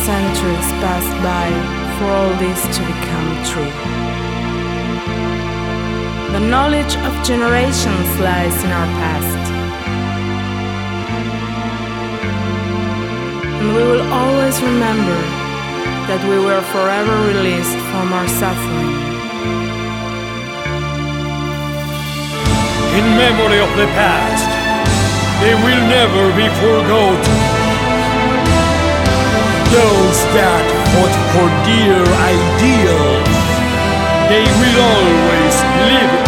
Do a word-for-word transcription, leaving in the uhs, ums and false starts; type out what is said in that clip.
centuries passed by for all this to become true. The knowledge of generations lies in our past, and we will always remember that we were forever released from our suffering. In memory of the past, they will never be forgotten. Those that fought for dear ideals, they will always live